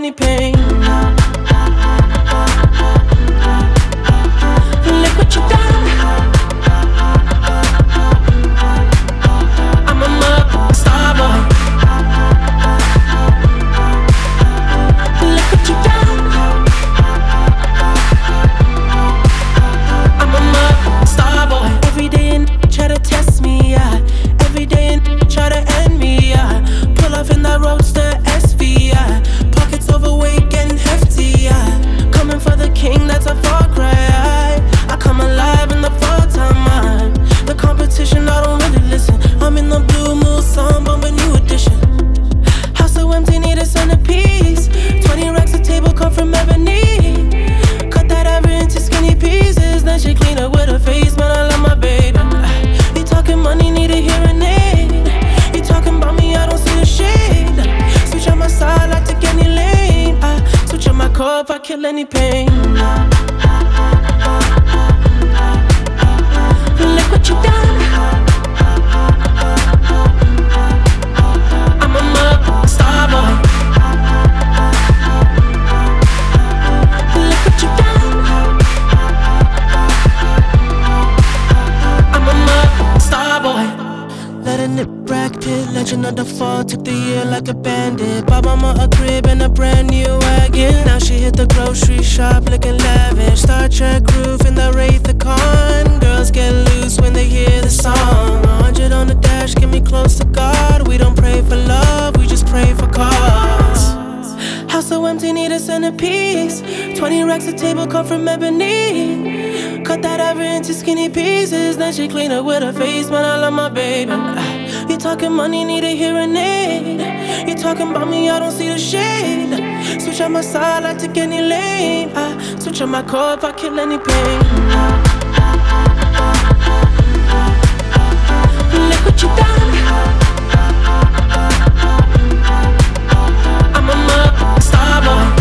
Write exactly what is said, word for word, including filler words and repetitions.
any pain. Look what you done. I'm a mug star boy. Look what you done. I'm a mug star boy. Every day and try to test me, yeah. Every day and try to end me, yeah. Pull off in that roadster S V, yeah. Pockets overweight, getting hefty, yeah. Coming for the king, that's a far cry. I come alive in the fall time, man. The competition, I don't really listen. I'm in the blue moon, song, but a new edition. House so empty, need a centerpiece. Twenty racks a table come from ebony. Cut that ever into skinny pieces. Then she clean up with her face, man, I love my baby. You talking money, need a hearing aid. You talking about me, I don't see the shade. Switch on my side, I take any lane. I switch on my core if I kill any pain. Look what you done. I'm a mug star boy. Look what you done. I'm a mug star boy. Let a nip Brad Pitt, legend of the fall, took the year like a bandit. Bought mama a crib and a brand new wagon. Now she hit the grocery shop looking lavish. Star Trek roof in the Wraith the Con. Girls get loose when they hear the song. A hundred on the dash, get me close to God. We don't pray for love, we just pray for cause. House so empty, need a centerpiece. Twenty racks a table come from ebony. Cut that ever into skinny pieces. Then she clean up with her face, man, I love my baby. You talking money, need a hearing aid. You talking about me, I don't see the shade. Switch on my side, I take any lane. I switch on my core if I kill any pain. Look what you done. I'm a mug star boy.